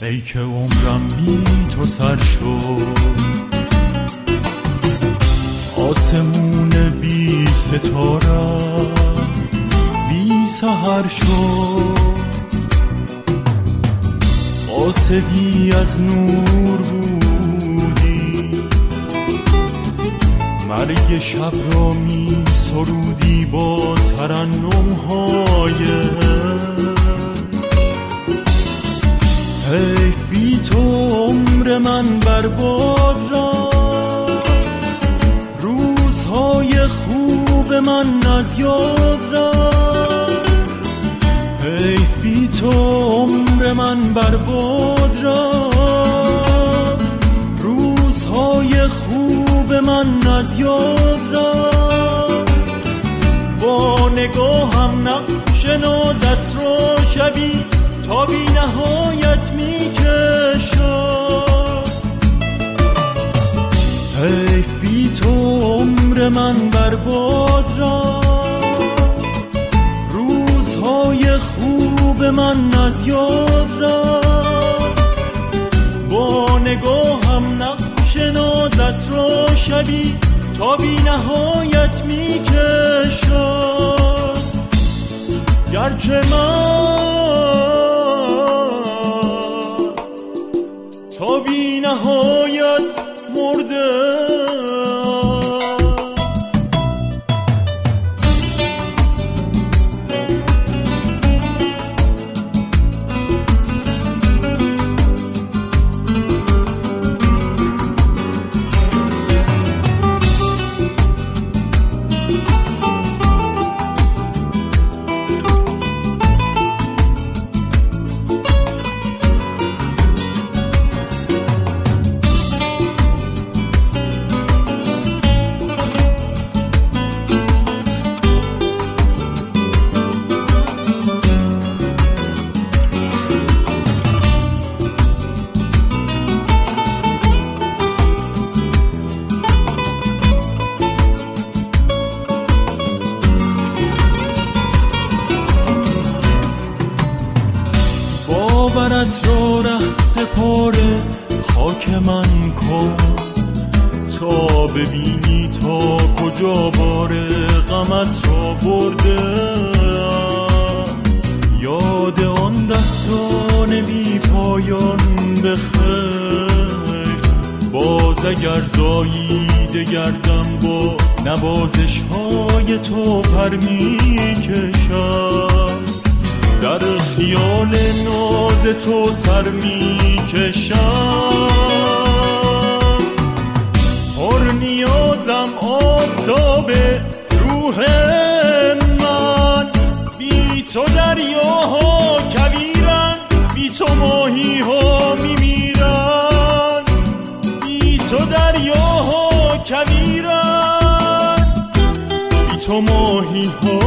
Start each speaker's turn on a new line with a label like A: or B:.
A: ای که عمرم بی تو سر شد، آسمون بی ستاره بی سحر شد، قاصدی از نور بودی، مرگ شب را می سرودی با ترنم‌های حیف بی تو عمر من برباد را، روزهای خوب من از یاد را، حیف بی تو عمر من برباد را، روزهای خوب من از یاد را، با نگاهم نقش نازت را شبی تا بی نهایت می کشم، حیف بی تو عمر من برباد را، روزهای خوب من از یاد را، با نگاهم نقش نازت را شبی تا بی نهایت می کشم، گرچه من تا بی نهایت مرده. باورت را ره سپاره خاک من کن، تا ببینی تا کجا بار غمت را برده، یاد آن دستان بی پایان بخیر، باز اگر زاییده گردم با نوازش های تو پر می کشم، در خیال ناز تو سر می کشم، پر نیازم آفتاب روح من، بی تو دریاها کویرن، بی تو ماهی ها می میرن، بی تو دریاها کویرن، بی تو ماهی ها